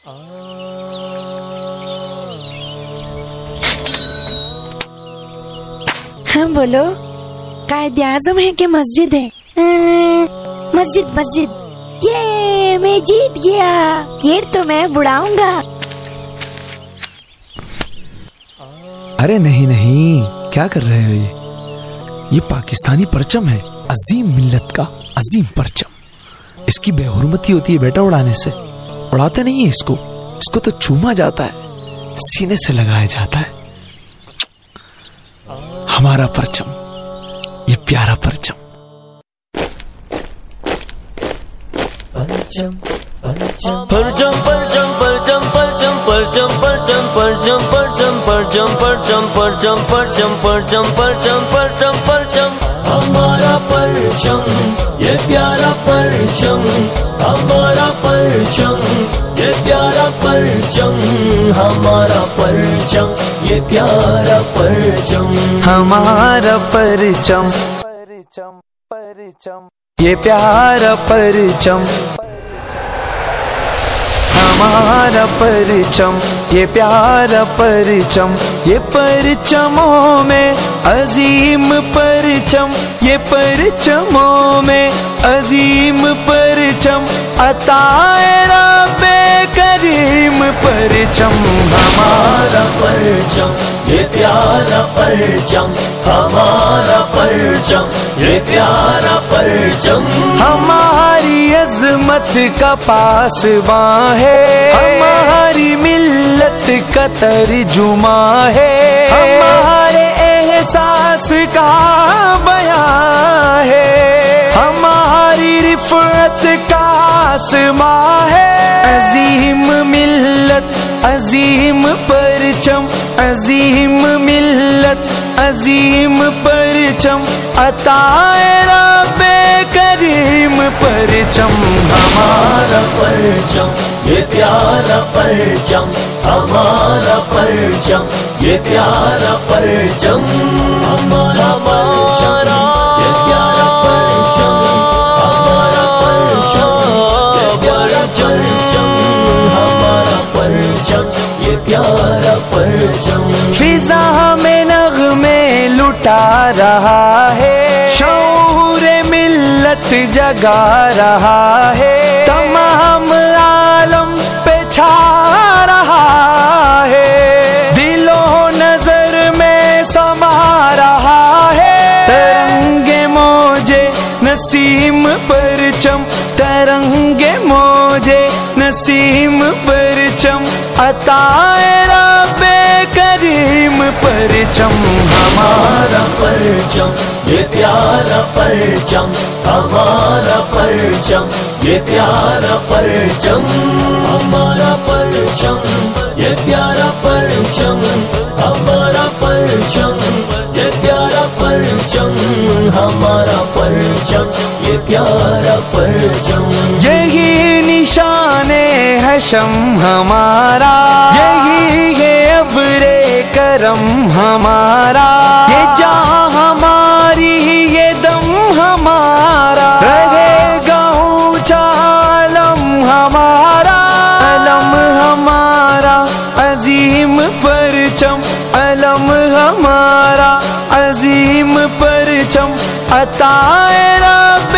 ہاں بولو، قائد اعظم ہے کہ مسجد ہے؟ مسجد مسجد. یہ میں جیت گیا، یہ تو میں بڑھاؤں گا. ارے نہیں نہیں، کیا کر رہے ہو؟ یہ پاکستانی پرچم ہے، عظیم ملت کا عظیم پرچم. اس کی بے حرمتی ہوتی ہے بیٹا اڑانے سے. اڑاتے نہیں ہے اس کو تو چوما جاتا ہے، سینے سے لگایا جاتا ہے. ہمارا پرچم، یہ پیارا پرچم. پرچم پرچم پرچم پرچم پرچم پرچم پرچم پرچم پرچم پرچم پرچم پرچم پرچم پرچم پرچم پرچم پرچم ہمارا پرچم، یہ پیارا پرچم. ہمارا پرچم، یہ پیارا پرچم. ہمارا پرچم، یہ پیارا پرچم. ہمارا پرچم پرچم پرچم، یہ پیارا پرچم. ہمارا پرچم، یہ پیارا پرچم. یہ پرچموں میں عظیم پرچم، یہ پرچموں میں عظیم پرچم. عطائے رب کریم پرچم. ہمارا پرچم، یہ پیارا پرچم. ہمارا پرچم، یہ پیارا پرچم. ہماری عظمت کا پاسباں ہے، ہماری ملت کا ترجمہ ہے، ہمارے احساس کا بیان ہے، ہماری رفعت کا آسماں ہے. عظیم ملت عظیم پرچم، عظیم ملت عظیم پرچم. عطائے رب کریم پرچم. ہمارا پرچم، یہ پیارا پرچم. ہمارا پرچم، یہ پیارا پرچم. ہمارا پرچم، یہ پیارا پرچم. ہمارا پرچم، یہ پیارا پرچم. ہمارا پرچم، یہ پیارا پرچم. فضا میں نغمے لٹا رہا ہے، شعور ملت جگا رہا ہے، تمام عالم پہ چھا رہا ہے، دل و نظر میں سما رہا ہے. ترنگ موجے نسیم پرچم، ترنگ موجے نسیم پرچم. عطائے رب کریم پرچم. ہمارا پرچم، یہ پیارا پرچم. ہمارا پرچم، یہ پیارا پرچم. ہمارا پرچم، یہ پیارا پرچم. ہمارا پرچم، یہ پیارا پرچم. ہمارا پرچم، یہ پیارا پرچم. یہی نشان حشم ہمارا، یہی ہے ابر کرم ہمارا، یہ جہاں ہماری یہ دم ہمارا، رہے گا اونچا علم ہمارا. علم ہمارا عظیم پرچم، علم ہمارا عظیم پرچم. عطائے رب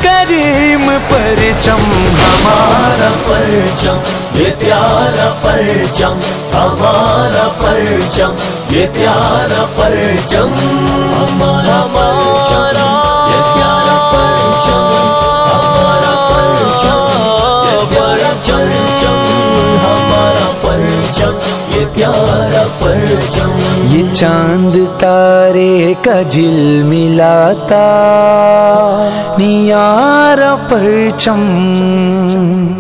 کریم پرچم. ہمارا پرچم، یہ پیارا پرچم. ہمارا پرچم، یہ پیارا پرچم. ہمارا پرچم، یہ پیارا پرچم. ہمارا پرچم، یہ پیارا پرچم. ہمارا پرچم، یہ پیارا پرچم. یہ چاند تارے کا جل ملاتا نیارا پرچم.